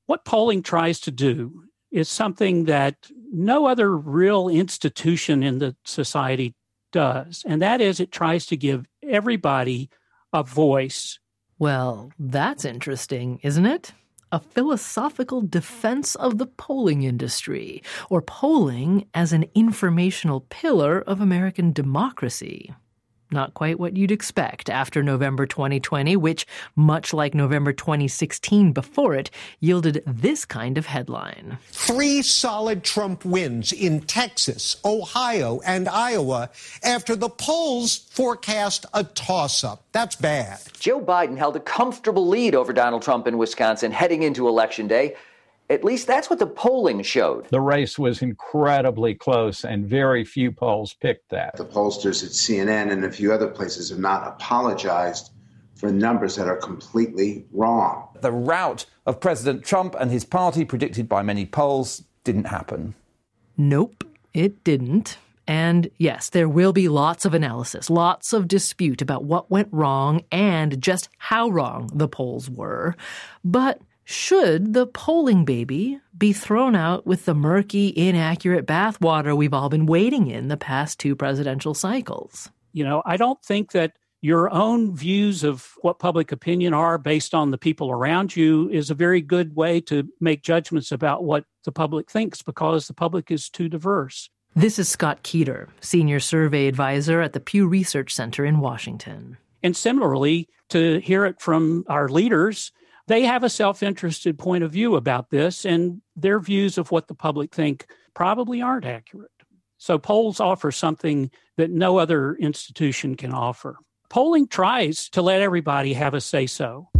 What polling tries to do is something that no other real institution in the society does, and that is it tries to give everybody a voice. Well, that's interesting, isn't it? A philosophical defense of the polling industry, or polling as an informational pillar of American democracy. Not quite what you'd expect after November 2020, which, much like November 2016 before it, yielded this kind of headline. 3 solid Trump wins in Texas, Ohio, and Iowa after the polls forecast a toss-up. That's bad. Joe Biden held a comfortable lead over Donald Trump in Wisconsin heading into Election Day. At least that's what the polling showed. The race was incredibly close, and very few polls picked that. The pollsters at CNN and a few other places have not apologized for numbers that are completely wrong. The rout of President Trump and his party, predicted by many polls, didn't happen. Nope, it didn't. And yes, there will be lots of analysis, lots of dispute about what went wrong and just how wrong the polls were. But should the polling baby be thrown out with the murky, inaccurate bathwater we've all been wading in the past 2 presidential cycles? I don't think that your own views of what public opinion are based on the people around you is a very good way to make judgments about what the public thinks, because the public is too diverse. This is Scott Keeter, Senior Survey Advisor at the Pew Research Center in Washington. And similarly, to hear it from our leaders, they have a self-interested point of view about this, and their views of what the public think probably aren't accurate. So polls offer something that no other institution can offer. Polling tries to let everybody have a say-so.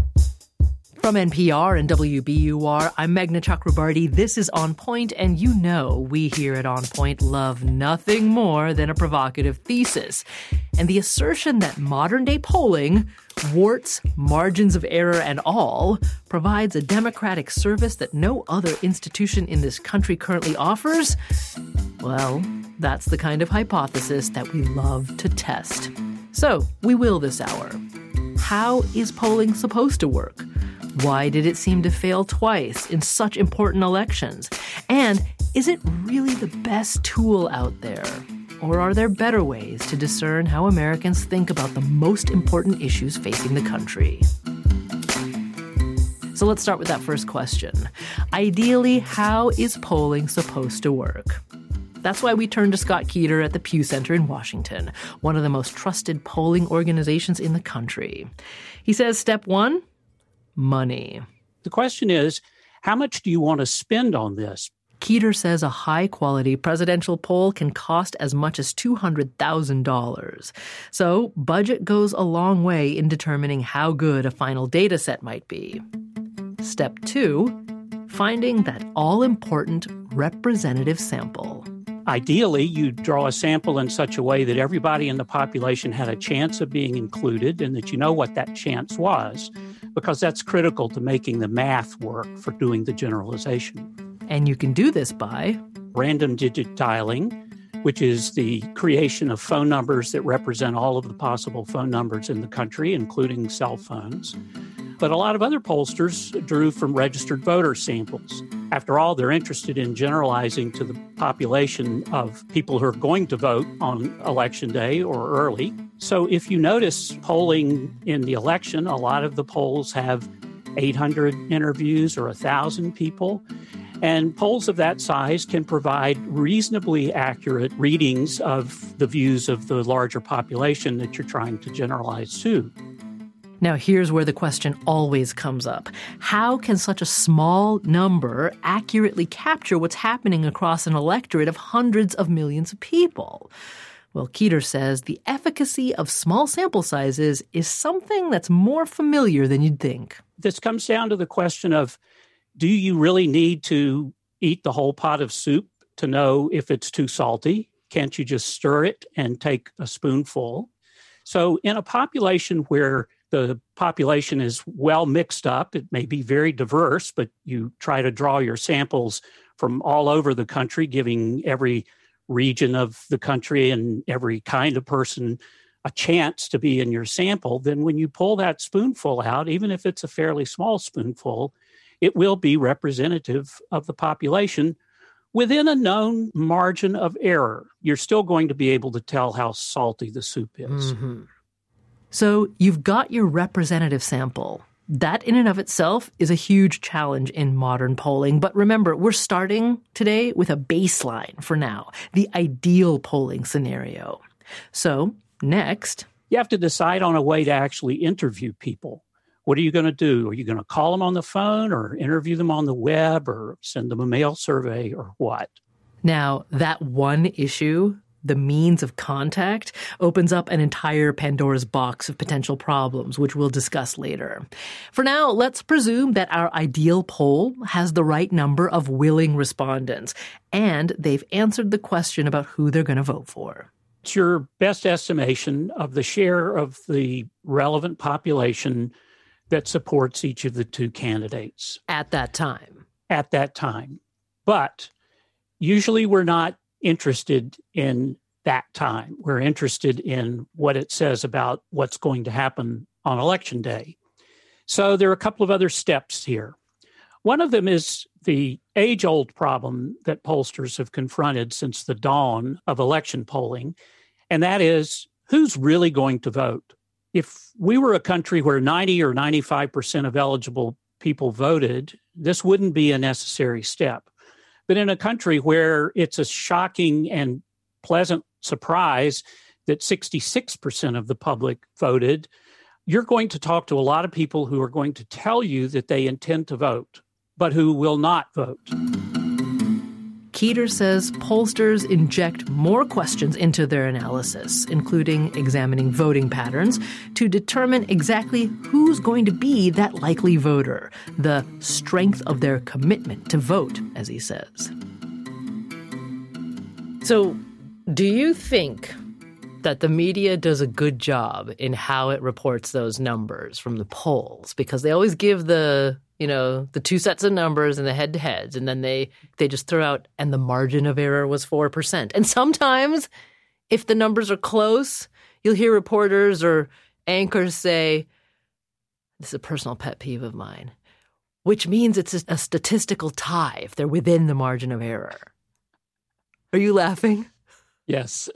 From NPR and WBUR, I'm Meghna Chakrabarti. This is On Point, and you know we here at On Point love nothing more than a provocative thesis. And the assertion that modern-day polling, warts, margins of error, and all, provides a democratic service that no other institution in this country currently offers, well, that's the kind of hypothesis that we love to test. So, we will this hour. How is polling supposed to work? Why did it seem to fail twice in such important elections? And is it really the best tool out there? Or are there better ways to discern how Americans think about the most important issues facing the country? So let's start with that first question. Ideally, how is polling supposed to work? That's why we turn to Scott Keeter at the Pew Center in Washington, one of the most trusted polling organizations in the country. He says, step 1, money. The question is, how much do you want to spend on this? Keeter says a high-quality presidential poll can cost as much as $200,000. So budget goes a long way in determining how good a final data set might be. Step 2, finding that all-important representative sample. Ideally, you draw a sample in such a way that everybody in the population had a chance of being included and that you know what that chance was, because that's critical to making the math work for doing the generalization. And you can do this by random digit dialing, which is the creation of phone numbers that represent all of the possible phone numbers in the country, including cell phones. But a lot of other pollsters drew from registered voter samples. After all, they're interested in generalizing to the population of people who are going to vote on Election Day or early. So if you notice polling in the election, a lot of the polls have 800 interviews or 1,000 people. And polls of that size can provide reasonably accurate readings of the views of the larger population that you're trying to generalize to. Now, here's where the question always comes up. How can such a small number accurately capture what's happening across an electorate of hundreds of millions of people? Well, Keeter says the efficacy of small sample sizes is something that's more familiar than you'd think. This comes down to the question of, do you really need to eat the whole pot of soup to know if it's too salty? Can't you just stir it and take a spoonful? So in a population where the population is well mixed up, it may be very diverse, but you try to draw your samples from all over the country, giving every region of the country and every kind of person a chance to be in your sample, then when you pull that spoonful out, even if it's a fairly small spoonful, it will be representative of the population within a known margin of error. You're still going to be able to tell how salty the soup is. Mm-hmm. So you've got your representative sample. That in and of itself is a huge challenge in modern polling. But remember, we're starting today with a baseline for now, the ideal polling scenario. So next, you have to decide on a way to actually interview people. What are you going to do? Are you going to call them on the phone or interview them on the web or send them a mail survey or what? Now, that one issue, the means of contact, opens up an entire Pandora's box of potential problems, which we'll discuss later. For now, let's presume that our ideal poll has the right number of willing respondents, and they've answered the question about who they're going to vote for. It's your best estimation of the share of the relevant population that supports each of the two candidates. At that time. At that time. But usually we're not interested in that time. We're interested in what it says about what's going to happen on Election Day. So there are a couple of other steps here. One of them is the age-old problem that pollsters have confronted since the dawn of election polling, and that is who's really going to vote. If we were a country where 90 or 95% of eligible people voted, this wouldn't be a necessary step. But in a country where it's a shocking and pleasant surprise that 66% of the public voted, you're going to talk to a lot of people who are going to tell you that they intend to vote, but who will not vote. Keeter says pollsters inject more questions into their analysis, including examining voting patterns, to determine exactly who's going to be that likely voter, the strength of their commitment to vote, as he says. So, do you think that the media does a good job in how it reports those numbers from the polls? Because they always give the two sets of numbers and the head-to-heads, and then they just throw out, and the margin of error was 4%. And sometimes, if the numbers are close, you'll hear reporters or anchors say, this is a personal pet peeve of mine, which means it's a statistical tie if they're within the margin of error. Are you laughing? Yes.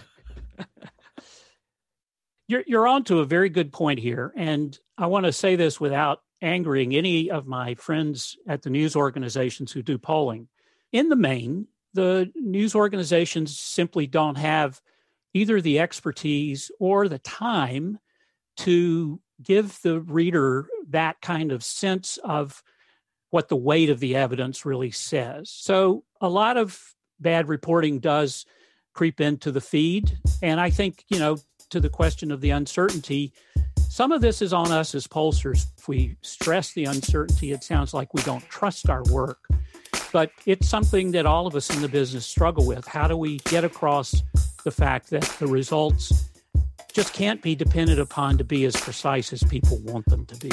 You're on to a very good point here, and I want to say this without angering any of my friends at the news organizations who do polling. In the main, the news organizations simply don't have either the expertise or the time to give the reader that kind of sense of what the weight of the evidence really says. So a lot of bad reporting does creep into the feed. And I think, to the question of the uncertainty, some of this is on us as pollsters. If we stress the uncertainty, it sounds like we don't trust our work. But it's something that all of us in the business struggle with. How do we get across the fact that the results just can't be depended upon to be as precise as people want them to be?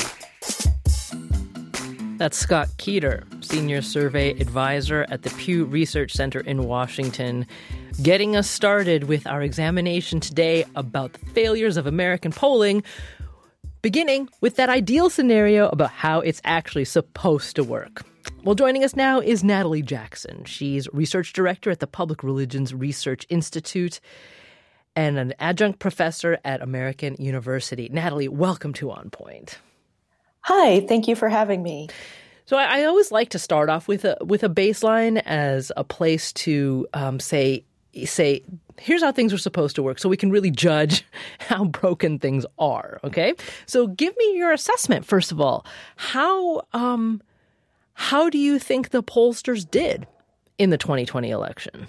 That's Scott Keeter, Senior Survey Advisor at the Pew Research Center in Washington, getting us started with our examination today about the failures of American polling, beginning with that ideal scenario about how it's actually supposed to work. Well, joining us now is Natalie Jackson. She's Research Director at the Public Religions Research Institute and an adjunct professor at American University. Natalie, welcome to On Point. Hi, thank you for having me. So I always like to start off with a baseline as a place to say, here's how things are supposed to work so we can really judge how broken things are, okay? So give me your assessment, first of all. How do you think the pollsters did in the 2020 election?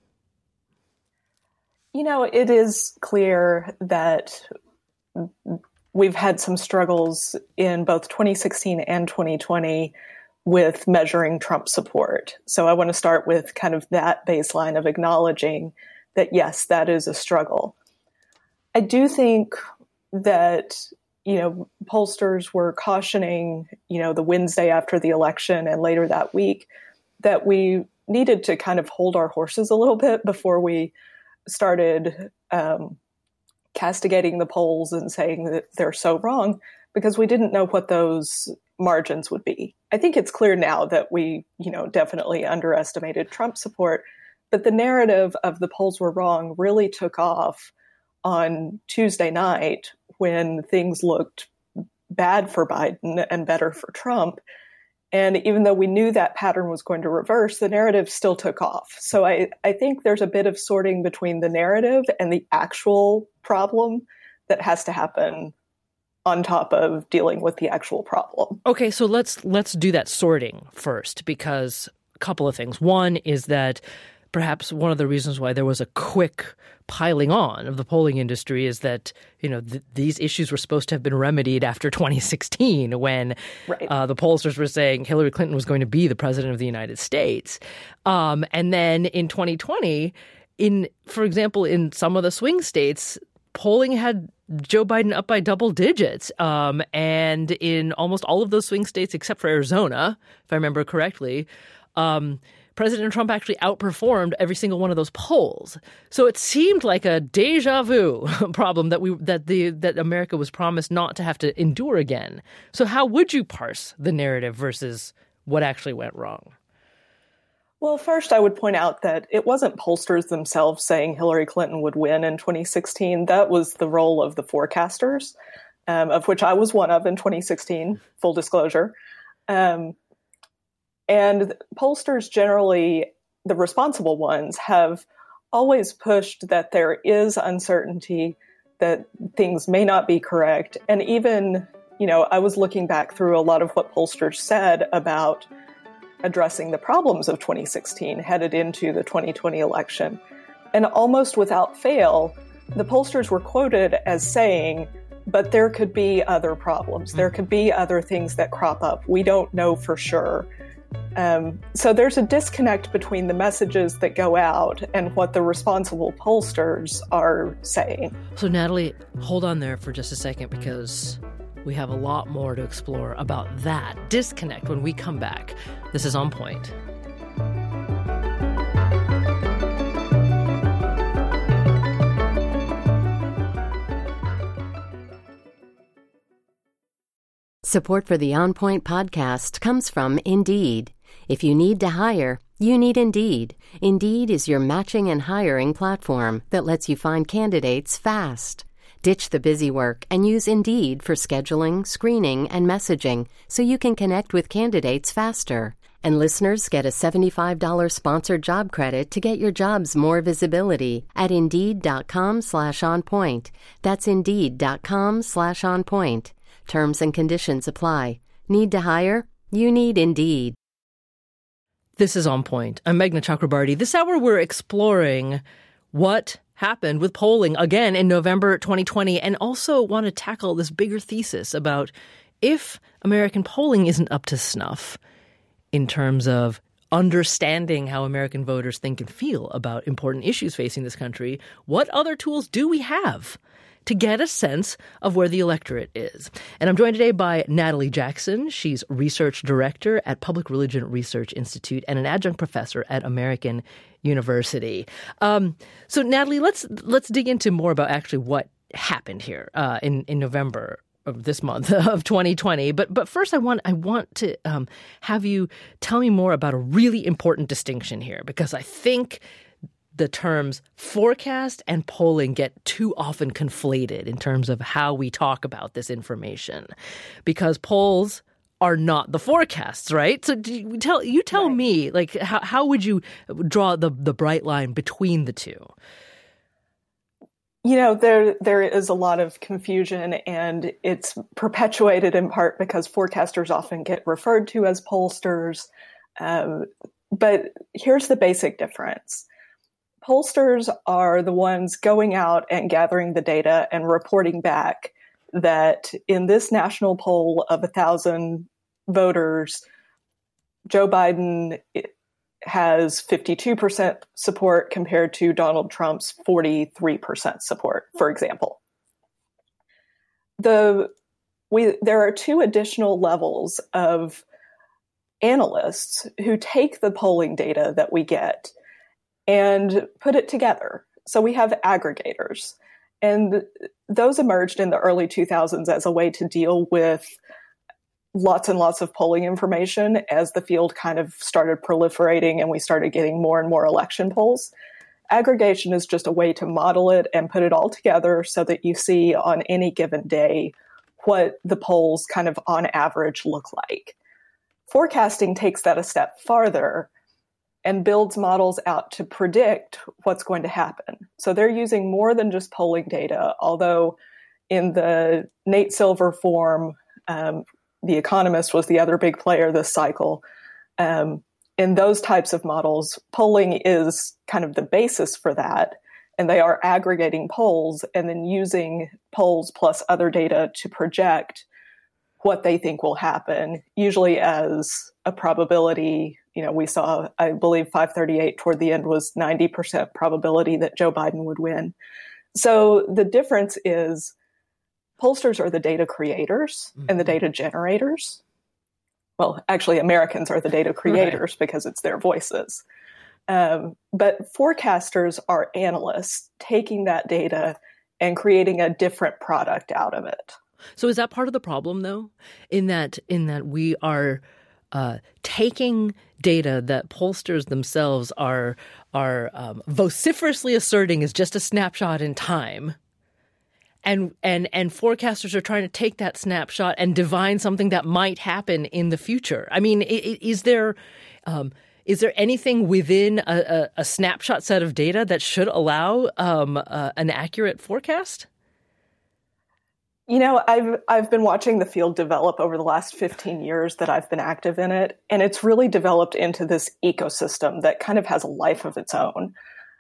It is clear that we've had some struggles in both 2016 and 2020 with measuring Trump support. So I want to start with kind of that baseline of acknowledging that, yes, that is a struggle. I do think that, pollsters were cautioning, the Wednesday after the election and later that week that we needed to kind of hold our horses a little bit before we started castigating the polls and saying that they're so wrong, because we didn't know what those margins would be. I think it's clear now that we, definitely underestimated Trump support, but the narrative of the polls were wrong really took off on Tuesday night when things looked bad for Biden and better for Trump. And even though we knew that pattern was going to reverse, the narrative still took off. So I think there's a bit of sorting between the narrative and the actual problem that has to happen on top of dealing with the actual problem. Okay, so let's do that sorting first, because a couple of things. One is that perhaps one of the reasons why there was a quick piling on of the polling industry is that, these issues were supposed to have been remedied after 2016 when the pollsters were saying Hillary Clinton was going to be the president of the United States. And then in 2020, for example, in some of the swing states, polling had Joe Biden up by double digits. And in almost all of those swing states, except for Arizona, if I remember correctly, President Trump actually outperformed every single one of those polls. So it seemed like a deja vu problem that America was promised not to have to endure again. So how would you parse the narrative versus what actually went wrong? Well, first, I would point out that it wasn't pollsters themselves saying Hillary Clinton would win in 2016. That was the role of the forecasters, of which I was one of in 2016, full disclosure. And pollsters generally, the responsible ones, have always pushed that there is uncertainty, that things may not be correct. And even, I was looking back through a lot of what pollsters said about addressing the problems of 2016 headed into the 2020 election. And almost without fail, the pollsters were quoted as saying, but there could be other problems. There could be other things that crop up. We don't know for sure. So there's a disconnect between the messages that go out and what the responsible pollsters are saying. So Natalie, hold on there for just a second, because we have a lot more to explore about that disconnect when we come back. This is On Point. Support for the On Point podcast comes from Indeed. If you need to hire, you need Indeed. Indeed is your matching and hiring platform that lets you find candidates fast. Ditch the busy work and use Indeed for scheduling, screening, and messaging so you can connect with candidates faster. And listeners get a $75 sponsored job credit to get your jobs more visibility at Indeed.com/onpoint. That's Indeed.com/onpoint. Terms and conditions apply. Need to hire? You need Indeed. This is On Point. I'm Meghna Chakrabarty. This hour we're exploring what happened with polling again in November 2020, and also want to tackle this bigger thesis about if American polling isn't up to snuff in terms of understanding how American voters think and feel about important issues facing this country, what other tools do we have to get a sense of where the electorate is? And I'm joined today by Natalie Jackson. She's research director at Public Religion Research Institute and an adjunct professor at American University. So Natalie, let's dig into more about actually what happened here in November of this month of 2020. But first, I want to have you tell me more about a really important distinction here, because I think the terms forecast and polling get too often conflated in terms of how we talk about this information, because polls are not the forecasts, right? So you tell right. me, like, how would you draw the bright line between the two? There is a lot of confusion, and it's perpetuated in part because forecasters often get referred to as pollsters. But here's the basic difference. Pollsters are the ones going out and gathering the data and reporting back that in this national poll of 1,000 voters, Joe Biden has 52% support compared to Donald Trump's 43% support, for example. There are two additional levels of analysts who take the polling data that we get and put it together. So we have aggregators, and those emerged in the early 2000s as a way to deal with lots and lots of polling information as the field kind of started proliferating and we started getting more and more election polls. Aggregation is just a way to model it and put it all together so that you see on any given day what the polls kind of on average look like. Forecasting takes that a step farther and builds models out to predict what's going to happen. So they're using more than just polling data, although in the Nate Silver form, The Economist was the other big player this cycle. In those types of models, polling is kind of the basis for that. And they are aggregating polls and then using polls plus other data to project what they think will happen, usually as a probability. You know, we saw, I believe 538 toward the end was 90% probability that Joe Biden would win. So the difference is pollsters are the data creators and the data generators. Well, actually, Americans are the data creators because it's their voices. But forecasters are analysts taking that data and creating a different product out of it. So is that part of the problem, though, in that we are taking data that pollsters themselves are vociferously asserting is just a snapshot in time, and forecasters are trying to take that snapshot and divine something that might happen in the future? I mean, is there anything within a snapshot set of data that should allow an accurate forecast? You know, I've been watching the field develop over the last 15 years that I've been active in it, and it's really developed into this ecosystem that kind of has a life of its own.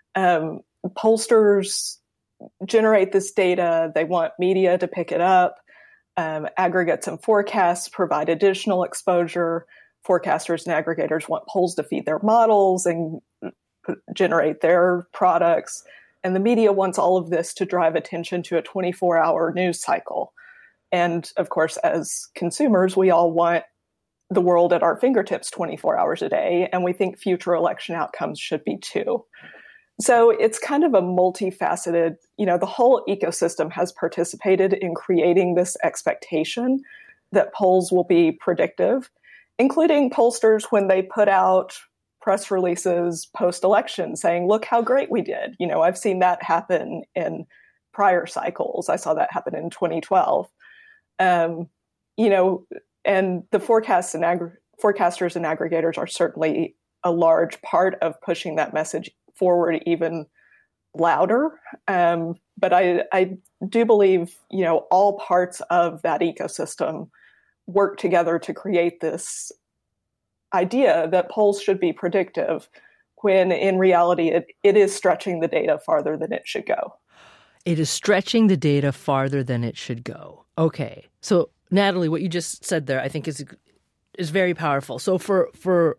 Pollsters generate this data. They want media to pick it up. Aggregates and forecasts provide additional exposure. Forecasters and aggregators want polls to feed their models and generate their products. And the media wants all of this to drive attention to a 24-hour news cycle. And of course, as consumers, we all want the world at our fingertips 24 hours a day. And we think future election outcomes should be too. So it's kind of a multifaceted, you know, the whole ecosystem has participated in creating this expectation that polls will be predictive, including pollsters when they put out press releases post-election saying, look how great we did. You know, I've seen that happen in prior cycles. I saw that happen in 2012. You know, and the forecasters and aggregators are certainly a large part of pushing that message forward even louder. But I do believe, you know, all parts of that ecosystem work together to create this idea that polls should be predictive when in reality it is stretching the data farther than it should go. It is stretching the data farther than it should go. Okay. So Natalie, what you just said there I think is very powerful. So for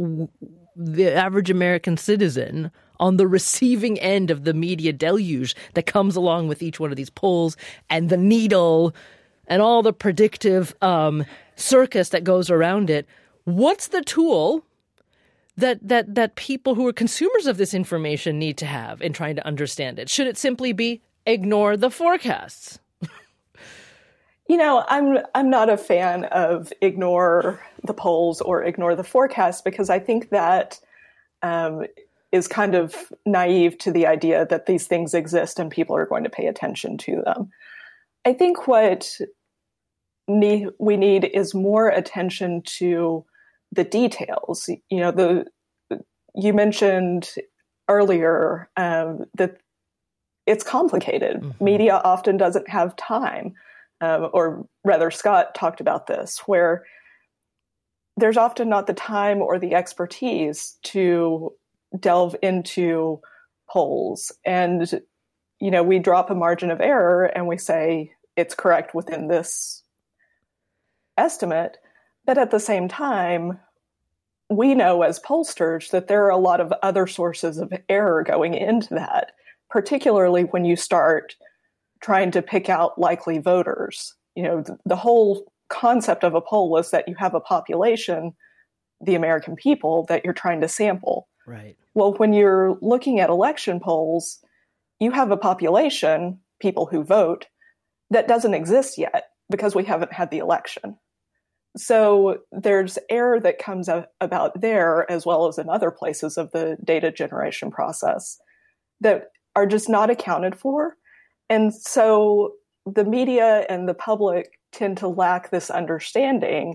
the average American citizen on the receiving end of the media deluge that comes along with each one of these polls and the needle and all the predictive circus that goes around it, what's the tool that people who are consumers of this information need to have in trying to understand it? Should it simply be ignore the forecasts? You know, I'm not a fan of ignore the polls or ignore the forecasts because I think that is kind of naive to the idea that these things exist and people are going to pay attention to them. I think what we need is more attention to the details. You know, you mentioned earlier that it's complicated. Mm-hmm. Media often doesn't have time, or rather Scott talked about this, where there's often not the time or the expertise to delve into polls. And, you know, we drop a margin of error and we say it's correct within this estimate. But at the same time, we know as pollsters that there are a lot of other sources of error going into that, particularly when you start trying to pick out likely voters. You know, the whole concept of a poll is that you have a population, the American people, that you're trying to sample. Right. Well, when you're looking at election polls, you have a population, people who vote, that doesn't exist yet because we haven't had the election. So there's error that comes about there, as well as in other places of the data generation process, that are just not accounted for. And so the media and the public tend to lack this understanding.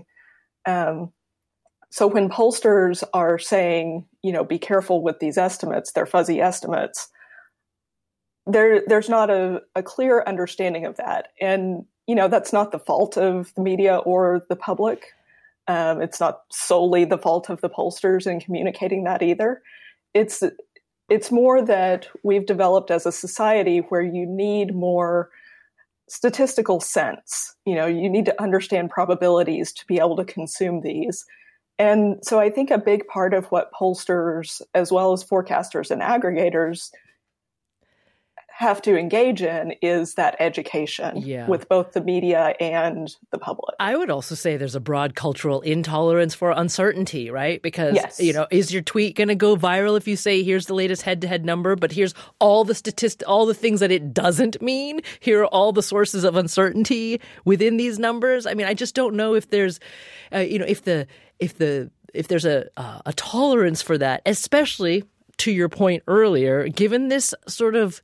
So when pollsters are saying, be careful with these estimates, they're fuzzy estimates, there's not a clear understanding of that. And, that's not the fault of the media or the public. It's not solely the fault of the pollsters in communicating that either. It's more that we've developed as a society where you need more statistical sense. You need to understand probabilities to be able to consume these. And so I think a big part of what pollsters, as well as forecasters and aggregators, have to engage in is that education with both the media and the public. I would also say there's a broad cultural intolerance for uncertainty, right? Because, is your tweet going to go viral if you say, here's the latest head-to-head number, but here's all the all the things that it doesn't mean? Here are all the sources of uncertainty within these numbers? I mean, I just don't know if there's, if there's a tolerance for that, especially to your point earlier, given this sort of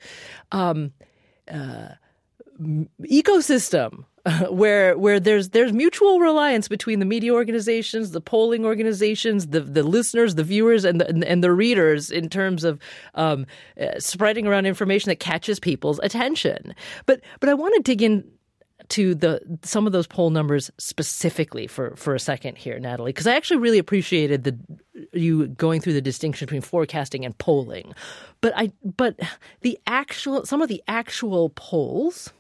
ecosystem where there's mutual reliance between the media organizations, the polling organizations, the listeners, the viewers, and the readers in terms of spreading around information that catches people's attention. But I want to dig in to some of those poll numbers specifically for a second here, Natalie, because I actually really appreciated you going through the distinction between forecasting and polling. But some of the actual polls,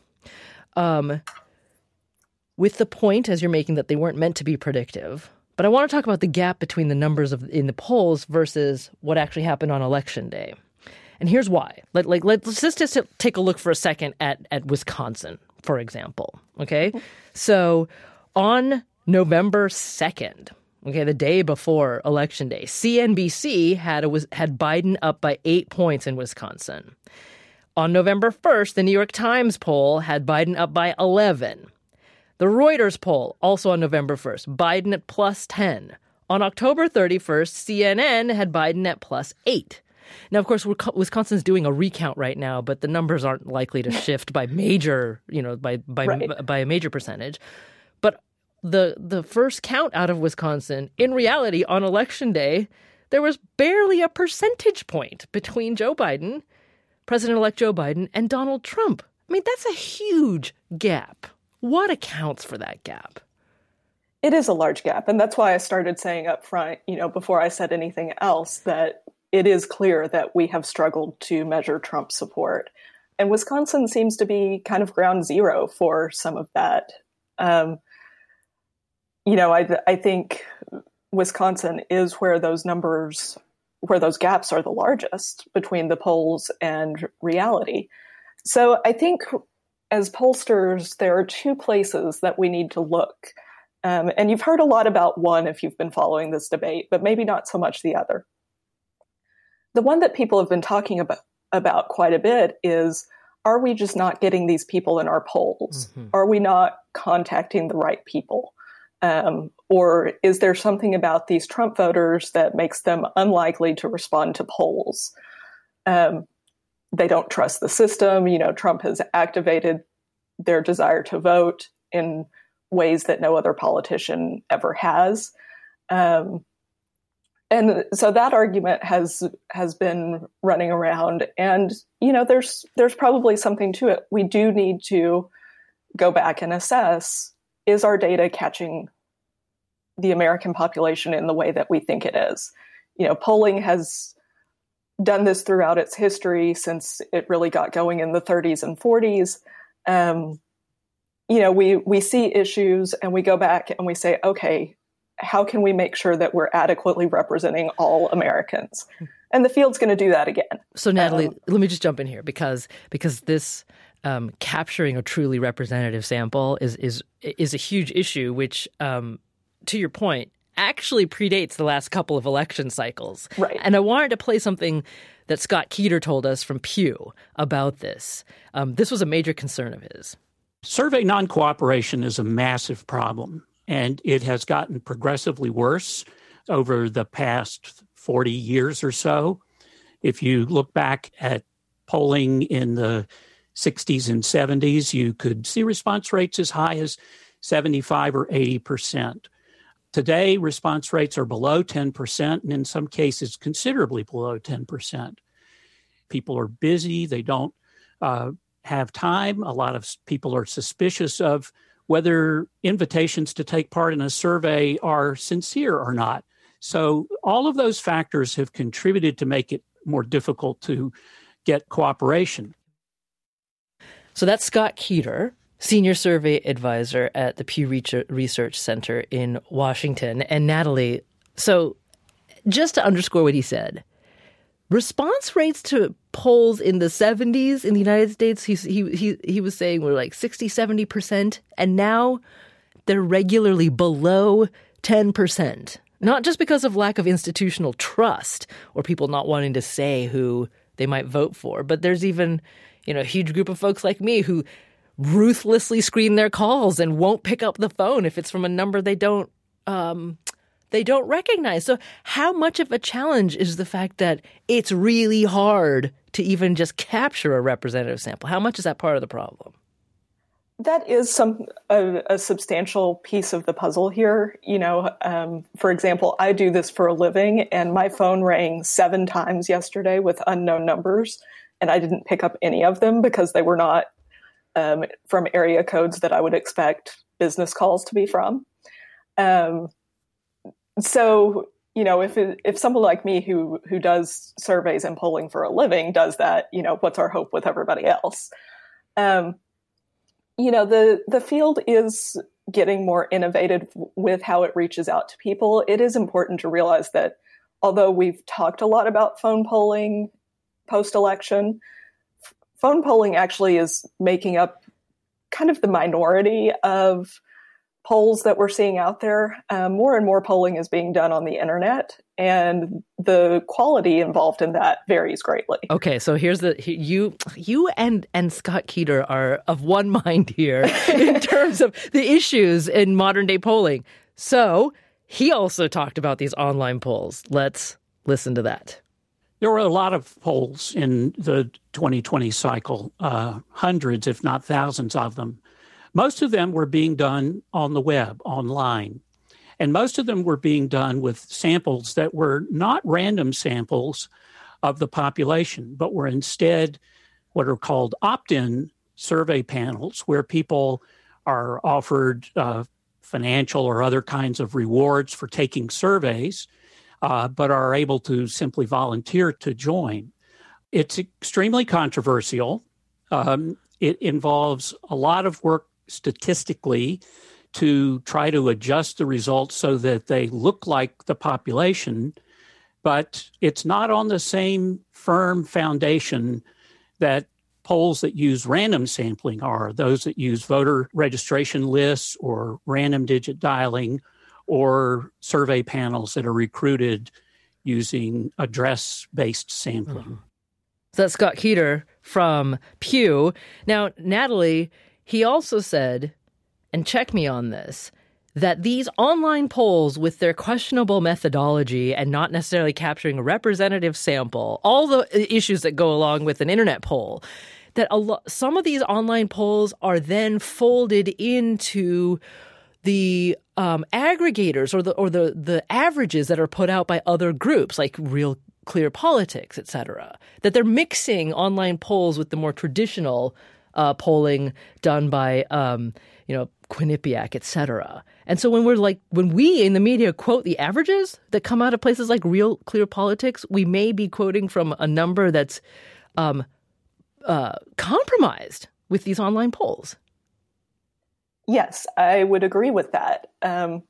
with the point as you're making that they weren't meant to be predictive. But I want to talk about the gap between the numbers in the polls versus what actually happened on Election Day. And here's why. Let's just take a look for a second at Wisconsin, for example. Okay, so on November 2nd, the day before Election Day, CNBC had Biden up by 8 points in Wisconsin. On November 1st, the New York Times poll had Biden up by 11. The Reuters poll, also on November 1st, Biden at plus 10. On October 31st, CNN had Biden at plus 8. Now, of course, Wisconsin's doing a recount right now, but the numbers aren't likely to shift by major, by a major percentage. But the first count out of Wisconsin, in reality, on Election Day, there was barely a percentage point between President-elect Joe Biden, and Donald Trump. I mean, that's a huge gap. What accounts for that gap? It is a large gap, and that's why I started saying up front, before I said anything else, that it is clear that we have struggled to measure Trump support. And Wisconsin seems to be kind of ground zero for some of that. I think Wisconsin is where those gaps are the largest between the polls and reality. So I think as pollsters, there are two places that we need to look. And you've heard a lot about one if you've been following this debate, but maybe not so much the other. The one that people have been talking about quite a bit is, are we just not getting these people in our polls? Mm-hmm. Are we not contacting the right people? Or is there something about these Trump voters that makes them unlikely to respond to polls? They don't trust the system. Trump has activated their desire to vote in ways that no other politician ever has. And so that argument has been running around, and there's probably something to it. We do need to go back and assess: is our data catching the American population in the way that we think it is? Polling has done this throughout its history since it really got going in the 30s and 40s. We see issues and we go back and we say, okay, how can we make sure that we're adequately representing all Americans? And the field's going to do that again. So, Natalie, let me just jump in here because this capturing a truly representative sample is a huge issue, which, to your point, actually predates the last couple of election cycles. Right. And I wanted to play something that Scott Keeter told us from Pew about this. This was a major concern of his. Survey non-cooperation is a massive problem. and it has gotten progressively worse over the past 40 years or so. If you look back at polling in the 60s and 70s, you could see response rates as high as 75 or 80%. Today, response rates are below 10%, and in some cases, considerably below 10%. People are busy. They don't have time. A lot of people are suspicious of whether invitations to take part in a survey are sincere or not. So all of those factors have contributed to make it more difficult to get cooperation. So that's Scott Keeter, Senior Survey Advisor at the Pew Research Center in Washington. And Natalie, so just to underscore what he said, response rates to polls in the 70s in the United States, he was saying were like 60, 70%, and now they're regularly below 10%. Not just because of lack of institutional trust or people not wanting to say who they might vote for, but there's even, a huge group of folks like me who ruthlessly screen their calls and won't pick up the phone if it's from a number they don't recognize. So how much of a challenge is the fact that it's really hard to even just capture a representative sample? How much is that part of the problem? That is a substantial piece of the puzzle here. For example, I do this for a living, and my phone rang 7 times yesterday with unknown numbers, and I didn't pick up any of them because they were not from area codes that I would expect business calls to be from. So, if someone like me who does surveys and polling for a living does that, what's our hope with everybody else? The field is getting more innovative with how it reaches out to people. It is important to realize that although we've talked a lot about phone polling post-election, phone polling actually is making up kind of the minority of polls that we're seeing out there. More and more polling is being done on the internet, and the quality involved in that varies greatly. Okay, so here's you and Scott Keeter are of one mind here in terms of the issues in modern day polling. So he also talked about these online polls. Let's listen to that. There were a lot of polls in the 2020 cycle, hundreds, if not thousands of them. Most of them were being done on the web, online. And most of them were being done with samples that were not random samples of the population, but were instead what are called opt-in survey panels, where people are offered financial or other kinds of rewards for taking surveys, but are able to simply volunteer to join. It's extremely controversial. It involves a lot of work statistically to try to adjust the results so that they look like the population, but it's not on the same firm foundation that polls that use random sampling are, those that use voter registration lists or random digit dialing or survey panels that are recruited using address-based sampling. Mm-hmm. So that's Scott Keeter from Pew. Now, Natalie, he also said, and check me on this, that these online polls with their questionable methodology and not necessarily capturing a representative sample, all the issues that go along with an internet poll, that some of these online polls are then folded into the aggregators or the averages that are put out by other groups like Real Clear Politics, et cetera, that they're mixing online polls with the more traditional polling done by, Quinnipiac, et cetera. And so when we in the media quote the averages that come out of places like Real Clear Politics, we may be quoting from a number that's compromised with these online polls. Yes, I would agree with that. No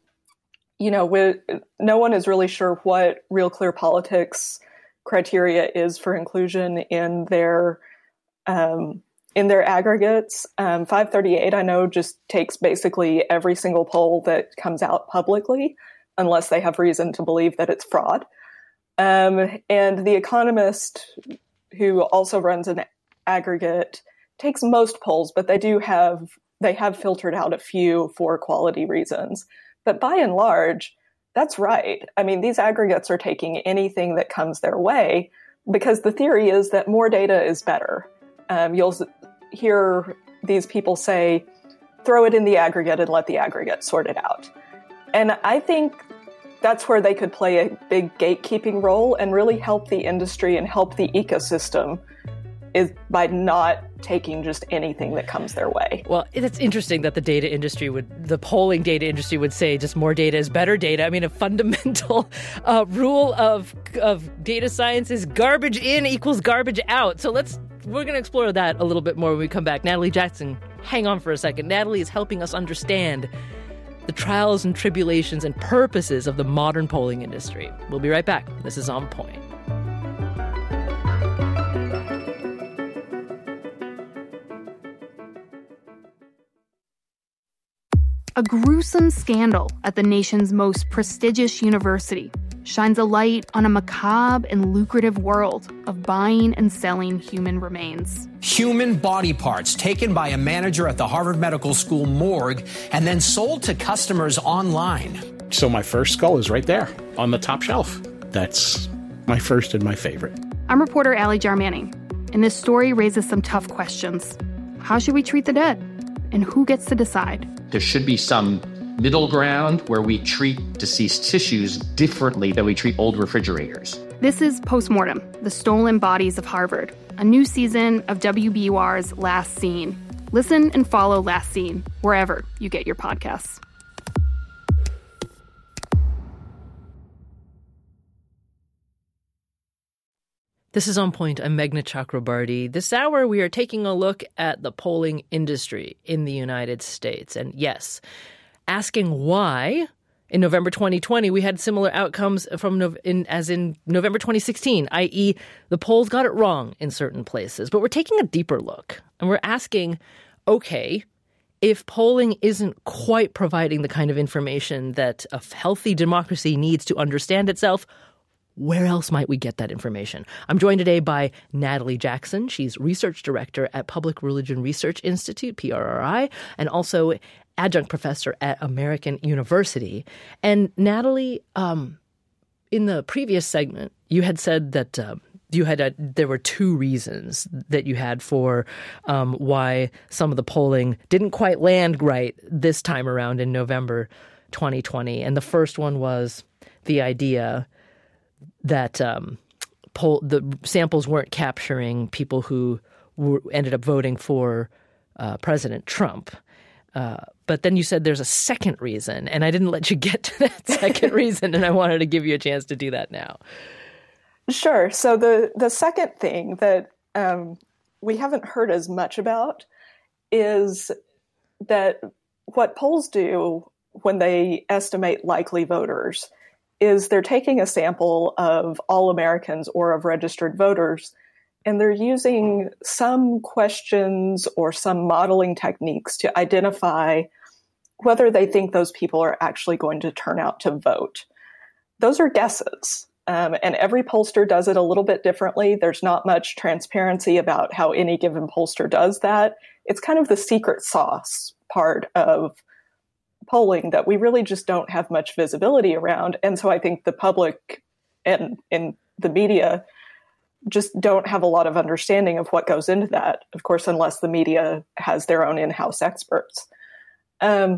one is really sure what Real Clear Politics criteria is for inclusion in their aggregates. 538, I know, just takes basically every single poll that comes out publicly, unless they have reason to believe that it's fraud. And The Economist, who also runs an aggregate, takes most polls, but they do have they have filtered out a few for quality reasons. But by and large, that's right. I mean, these aggregates are taking anything that comes their way because the theory is that more data is better. You'll hear these people say, throw it in the aggregate and let the aggregate sort it out. And I think that's where they could play a big gatekeeping role and really help the industry and help the ecosystem is by not taking just anything that comes their way. Well, it's interesting that the polling data industry would say just more data is better data. I mean, a fundamental rule of data science is garbage in equals garbage out. So we're going to explore that a little bit more when we come back. Natalie Jackson, hang on for a second. Natalie is helping us understand the trials and tribulations and purposes of the modern polling industry. We'll be right back. This is On Point. A gruesome scandal at the nation's most prestigious university shines a light on a macabre and lucrative world of buying and selling human remains. Human body parts taken by a manager at the Harvard Medical School morgue and then sold to customers online. So my first skull is right there on the top shelf. That's my first and my favorite. I'm reporter Allie Jarmanning, and this story raises some tough questions. How should we treat the dead? And who gets to decide? There should be some middle ground where we treat deceased tissues differently than we treat old refrigerators. This is Postmortem, The Stolen Bodies of Harvard, a new season of WBUR's Last Scene. Listen and follow Last Scene wherever you get your podcasts. This is On Point. I'm Meghna Chakrabarty. This hour, we are taking a look at the polling industry in the United States. And yes, asking why in November 2020 we had similar outcomes as in November 2016, i.e. the polls got it wrong in certain places. But we're taking a deeper look, and we're asking, okay, if polling isn't quite providing the kind of information that a healthy democracy needs to understand itself, where else might we get that information? I'm joined today by Natalie Jackson. She's research director at Public Religion Research Institute, PRRI, and also adjunct professor at American University. And Natalie, in the previous segment, you had said that there were two reasons that you had for why some of the polling didn't quite land right this time around in November 2020. And the first one was the idea that the samples weren't capturing people who ended up voting for President Trump. But then you said there's a second reason, and I didn't let you get to that second reason, and I wanted to give you a chance to do that now. Sure. So the second thing that we haven't heard as much about is that what polls do when they estimate likely voters is they're taking a sample of all Americans or of registered voters, and they're using some questions or some modeling techniques to identify whether they think those people are actually going to turn out to vote. Those are guesses, and every pollster does it a little bit differently. There's not much transparency about how any given pollster does that. It's kind of the secret sauce part of polling that we really just don't have much visibility around. And so I think the public and the media just don't have a lot of understanding of what goes into that, of course, unless the media has their own in-house experts. I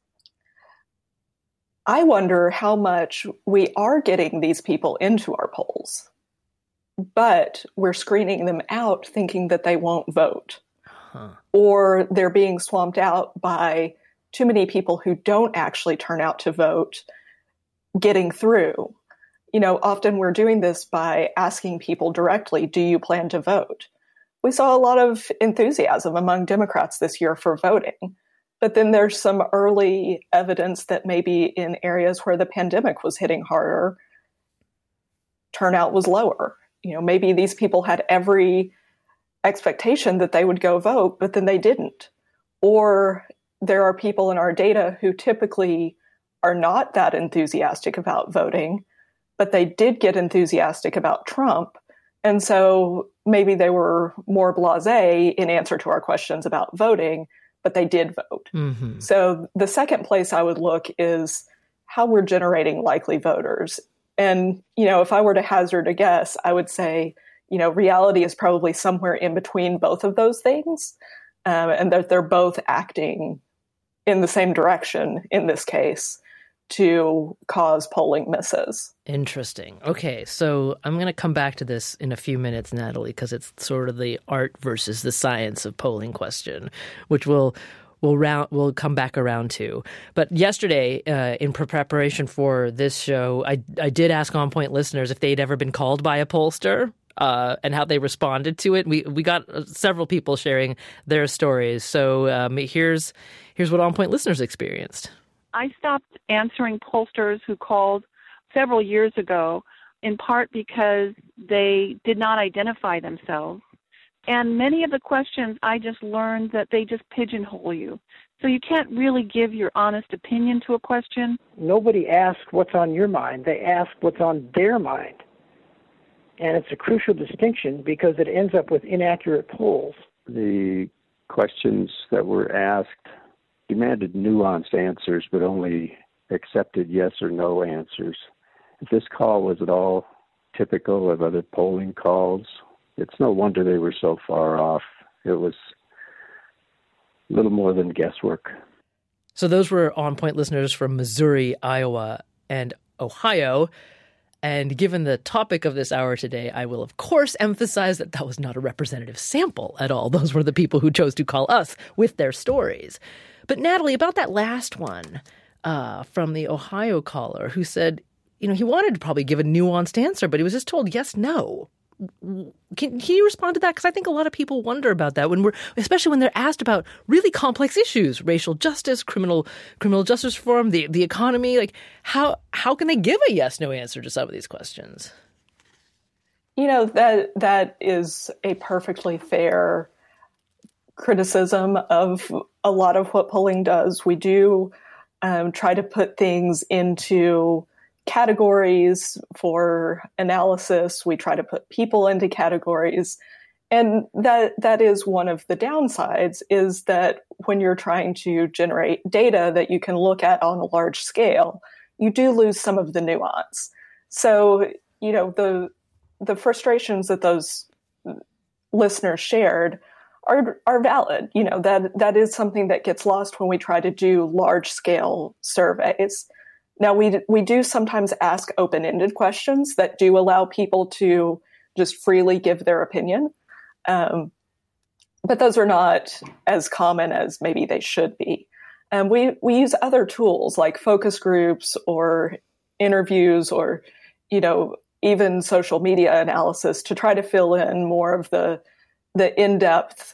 wonder how much we are getting these people into our polls, but we're screening them out thinking that they won't vote, or they're being swamped out by too many people who don't actually turn out to vote getting through. You know, often we're doing this by asking people directly, do you plan to vote? We saw a lot of enthusiasm among Democrats this year for voting, but then there's some early evidence that maybe in areas where the pandemic was hitting harder, turnout was lower. You know, maybe these people had every expectation that they would go vote, but then they didn't. Or there are people in our data who typically are not that enthusiastic about voting, but they did get enthusiastic about Trump. And so maybe they were more blasé in answer to our questions about voting, but they did vote. Mm-hmm. So the second place I would look is how we're generating likely voters. And, if I were to hazard a guess, I would say, reality is probably somewhere in between both of those things, and that they're both acting in the same direction in this case to cause polling misses. Interesting. Okay, so I'm going to come back to this in a few minutes, Natalie, because it's sort of the art versus the science of polling question, which we'll come back around to. But yesterday, in preparation for this show, I did ask On Point listeners if they'd ever been called by a pollster and how they responded to it. We got several people sharing their stories. So here's what On Point listeners experienced. I stopped answering pollsters who called several years ago, in part because they did not identify themselves. And many of the questions, I just learned that they just pigeonhole you. So you can't really give your honest opinion to a question. Nobody asks what's on your mind. They ask what's on their mind. And it's a crucial distinction because it ends up with inaccurate polls. The questions that were asked demanded nuanced answers, but only accepted yes or no answers. If this call was at all typical of other polling calls, it's no wonder they were so far off. It was little more than guesswork. So those were On Point listeners from Missouri, Iowa, and Ohio. And given the topic of this hour today, I will, of course, emphasize that was not a representative sample at all. Those were the people who chose to call us with their stories. But Natalie, about that last one from the Ohio caller who said, he wanted to probably give a nuanced answer, but he was just told yes, no. Can you respond to that? Because I think a lot of people wonder about that especially when they're asked about really complex issues, racial justice, criminal justice reform, the economy. Like how can they give a yes, no answer to some of these questions? That is a perfectly fair criticism of a lot of what polling does. We do try to put things into categories for analysis. We try to put people into categories. And that is one of the downsides, is that when you're trying to generate data that you can look at on a large scale, you do lose some of the nuance. So, the frustrations that those listeners shared are valid. That is something that gets lost when we try to do large scale surveys. Now, we do sometimes ask open-ended questions that do allow people to just freely give their opinion. But those are not as common as maybe they should be. And we use other tools like focus groups or interviews or, even social media analysis to try to fill in more of the in-depth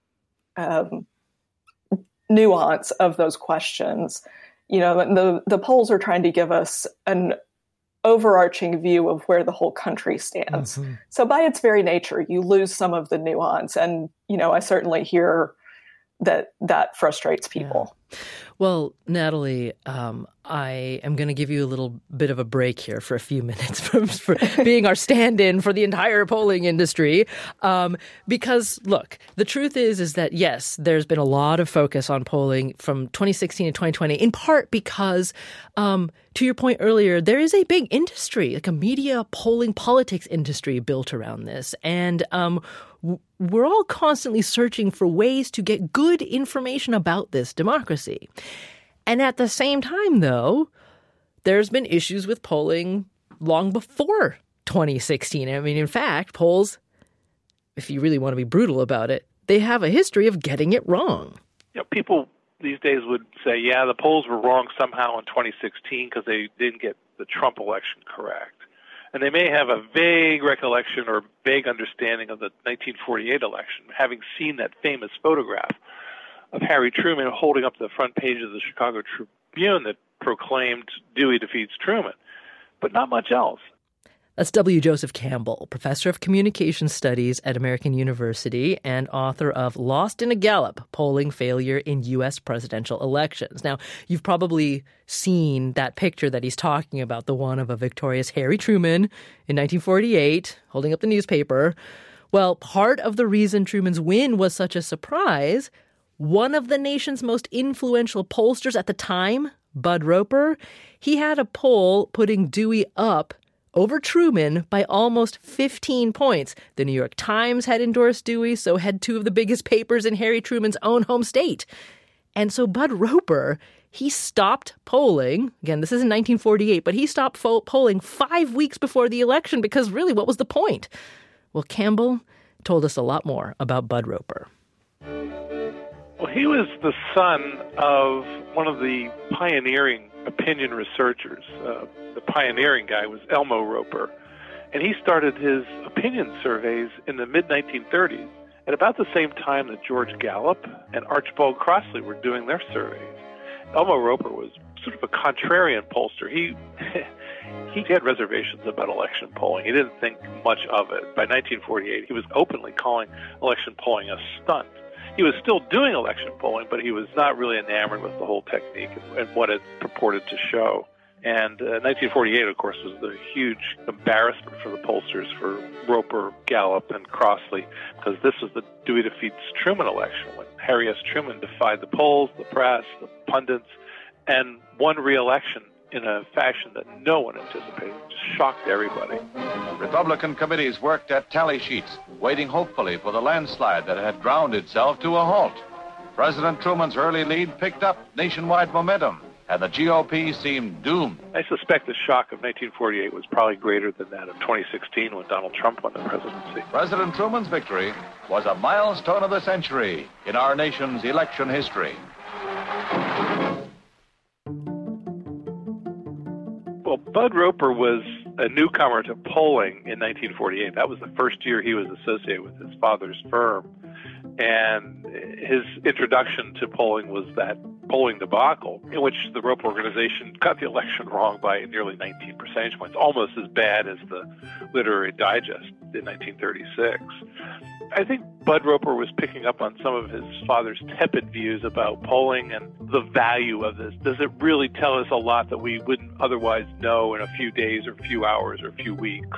nuance of those questions. The polls are trying to give us an overarching view of where the whole country stands. Mm-hmm. So by its very nature, you lose some of the nuance. And, I certainly hear that frustrates people. Yeah. Well, Natalie, I am going to give you a little bit of a break here for a few minutes for being our stand-in for the entire polling industry. Because, look, the truth is that, yes, there's been a lot of focus on polling from 2016 to 2020, in part because, to your point earlier, there is a big industry, like a media polling politics industry built around this. And we're all constantly searching for ways to get good information about this democracy. And at the same time, though, there's been issues with polling long before 2016. I mean, in fact, polls, if you really want to be brutal about it, they have a history of getting it wrong. People these days would say, yeah, the polls were wrong somehow in 2016 because they didn't get the Trump election correct. And they may have a vague recollection or vague understanding of the 1948 election, having seen that famous photograph of Harry Truman holding up the front page of the Chicago Tribune that proclaimed Dewey defeats Truman, but not much else. That's W. Joseph Campbell, professor of communication studies at American University and author of Lost in a Gallup, Polling Failure in U.S. Presidential Elections. Now, you've probably seen that picture that he's talking about, the one of a victorious Harry Truman in 1948, holding up the newspaper. Well, part of the reason Truman's win was such a surprise One of the nation's most influential pollsters at the time, Bud Roper, he had a poll putting Dewey up over Truman by almost 15 points. The New York Times had endorsed Dewey, so had two of the biggest papers in Harry Truman's own home state. And so Bud Roper, he stopped polling. Again, this is in 1948, but he stopped polling 5 weeks before the election because really, what was the point? Well, Campbell told us a lot more about Bud Roper. Well, he was the son of one of the pioneering opinion researchers. The pioneering guy was Elmo Roper, and he started his opinion surveys in the mid-1930s at about the same time that George Gallup and Archibald Crossley were doing their surveys. Elmo Roper was sort of a contrarian pollster. He had reservations about election polling. He didn't think much of it. By 1948, he was openly calling election polling a stunt. He was still doing election polling, but he was not really enamored with the whole technique and what it purported to show. And 1948, of course, was the huge embarrassment for the pollsters, for Roper, Gallup, and Crossley, because this was the Dewey defeats Truman election, when Harry S. Truman defied the polls, the press, the pundits, and won re-election in a fashion that no one anticipated. It just shocked everybody. Republican committees worked at tally sheets, waiting hopefully for the landslide that had ground itself to a halt. President Truman's early lead picked up nationwide momentum, and the GOP seemed doomed. I suspect the shock of 1948 was probably greater than that of 2016 when Donald Trump won the presidency. President Truman's victory was a milestone of the century in our nation's election history. Well, Bud Roper was a newcomer to polling in 1948. That was the first year he was associated with his father's firm. And his introduction to polling was that polling debacle in which the Roper organization got the election wrong by nearly 19 percentage points, almost as bad as the Literary Digest in 1936. I think Bud Roper was picking up on some of his father's tepid views about polling and the value of this. Does it really tell us a lot that we wouldn't otherwise know in a few days or a few hours or a few weeks?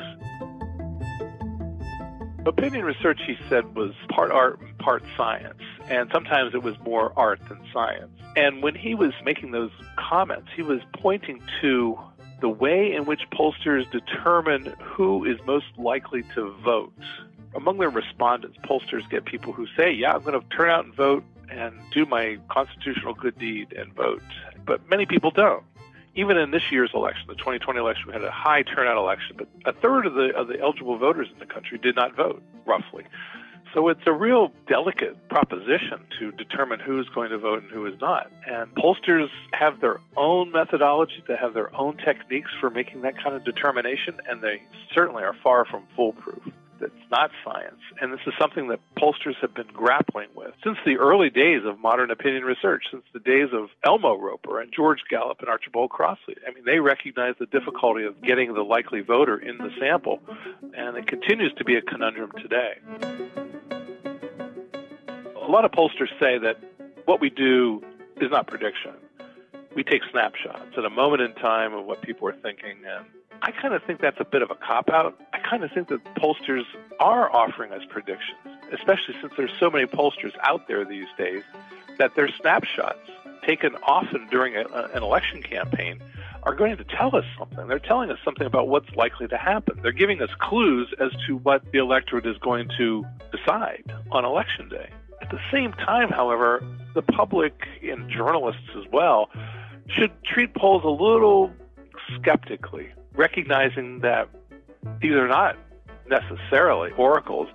Opinion research, he said, was part art and part science, and sometimes it was more art than science. And when he was making those comments, he was pointing to the way in which pollsters determine who is most likely to vote. Among their respondents, pollsters get people who say, yeah, I'm going to turn out and vote and do my constitutional good deed and vote. But many people don't. Even in this year's election, the 2020 election, we had a high turnout election, but a third of the eligible voters in the country did not vote, roughly. So it's a real delicate proposition to determine who's going to vote and who is not. And pollsters have their own methodology, they have their own techniques for making that kind of determination, and they certainly are far from foolproof. It's not science. And this is something that pollsters have been grappling with since the early days of modern opinion research, since the days of Elmo Roper and George Gallup and Archibald Crossley. I mean, they recognized the difficulty of getting the likely voter in the sample, and it continues to be a conundrum today. A lot of pollsters say that what we do is not prediction. We take snapshots at a moment in time of what people are thinking, and I kind of think that's a bit of a cop-out. I kind of think that pollsters are offering us predictions, especially since there's so many pollsters out there these days, that their snapshots, taken often during an election campaign, are going to tell us something. They're telling us something about what's likely to happen. They're giving us clues as to what the electorate is going to decide on Election Day. At the same time, however, the public and journalists as well should treat polls a little skeptically, recognizing that these are not necessarily oracles.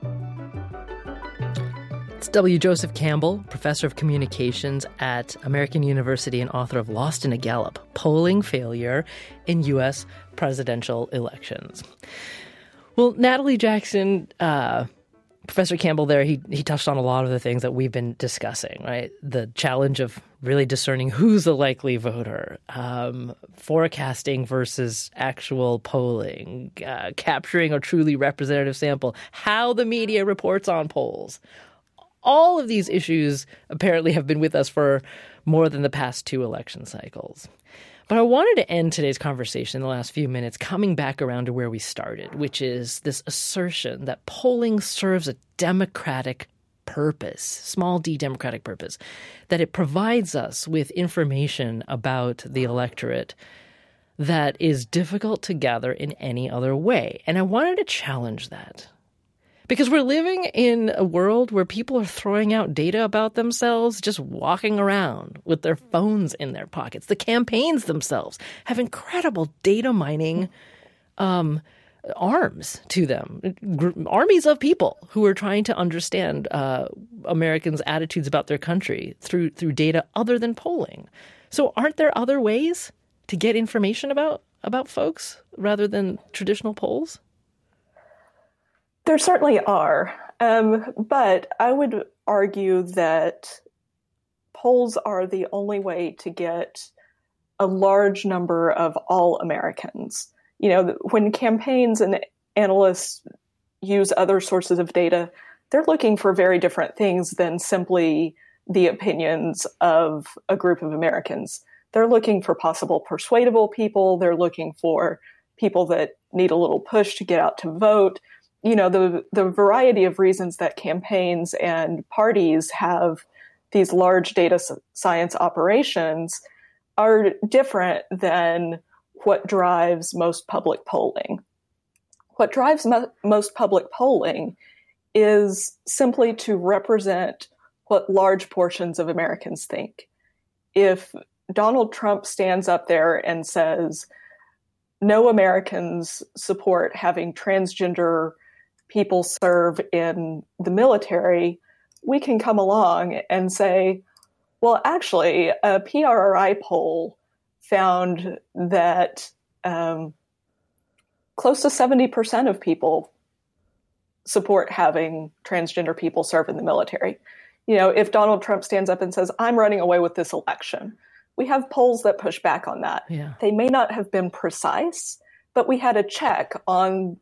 It's W. Joseph Campbell, professor of communications at American University and author of Lost in a Gallup, Polling Failure in U.S. Presidential Elections. Well, Natalie Jackson, Professor Campbell there, he touched on a lot of the things that we've been discussing, right? The challenge of really discerning who's a likely voter, forecasting versus actual polling, capturing a truly representative sample, how the media reports on polls. All of these issues apparently have been with us for more than the past two election cycles. But I wanted to end today's conversation in the last few minutes coming back around to where we started, which is this assertion that polling serves a democratic purpose, small d democratic purpose, that it provides us with information about the electorate that is difficult to gather in any other way. And I wanted to challenge that. Because we're living in a world where people are throwing out data about themselves, just walking around with their phones in their pockets. The campaigns themselves have incredible data mining arms to them, armies of people who are trying to understand Americans' attitudes about their country through data other than polling. So aren't there other ways to get information about folks rather than traditional polls? There certainly are, but I would argue that polls are the only way to get a large number of all Americans. You know, when campaigns and analysts use other sources of data, they're looking for very different things than simply the opinions of a group of Americans. They're looking for possible persuadable people. They're looking for people that need a little push to get out to vote. You know, the variety of reasons that campaigns and parties have these large data science operations are different than what drives most public polling. What drives most public polling is simply to represent what large portions of Americans think. If Donald Trump stands up there and says, no Americans support having transgender people serve in the military, we can come along and say, well, actually, a PRRI poll found that close to 70% of people support having transgender people serve in the military. You know, if Donald Trump stands up and says, I'm running away with this election, we have polls that push back on that. Yeah. They may not have been precise, but we had a check on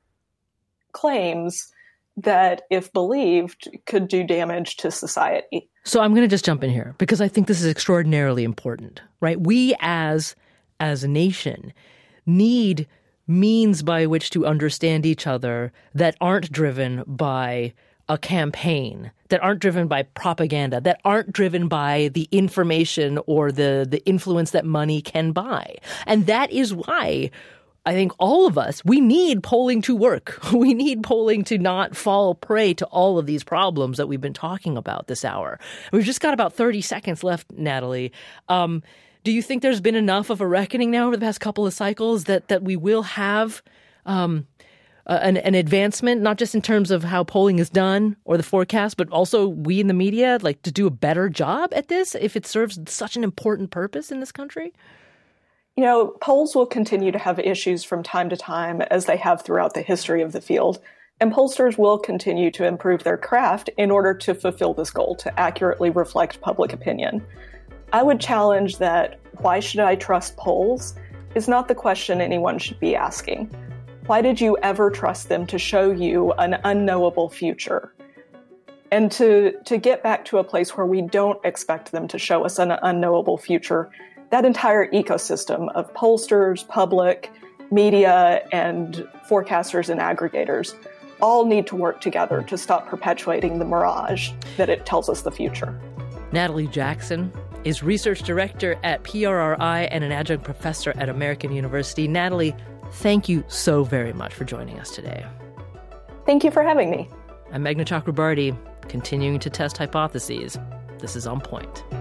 claims that, if believed, could do damage to society. So I'm going to just jump in here because I think this is extraordinarily important, right? We as a nation need means by which to understand each other that aren't driven by a campaign, that aren't driven by propaganda, that aren't driven by the information or the influence that money can buy. And that is why I think all of us, we need polling to work. We need polling to not fall prey to all of these problems that we've been talking about this hour. We've just got about 30 seconds left, Natalie. Do you think there's been enough of a reckoning now over the past couple of cycles that we will have an advancement, not just in terms of how polling is done or the forecast, but also we in the media, like, to do a better job at this if it serves such an important purpose in this country? You know, polls will continue to have issues from time to time, as they have throughout the history of the field, and pollsters will continue to improve their craft in order to fulfill this goal, to accurately reflect public opinion. I would challenge that why should I trust polls is not the question anyone should be asking. Why did you ever trust them to show you an unknowable future? And to get back to a place where we don't expect them to show us an unknowable future, that entire ecosystem of pollsters, public, media, and forecasters and aggregators all need to work together to stop perpetuating the mirage that it tells us the future. Natalie Jackson is research director at PRRI and an adjunct professor at American University. Natalie, thank you so very much for joining us today. Thank you for having me. I'm Meghna Chakrabarty, continuing to test hypotheses. This is On Point.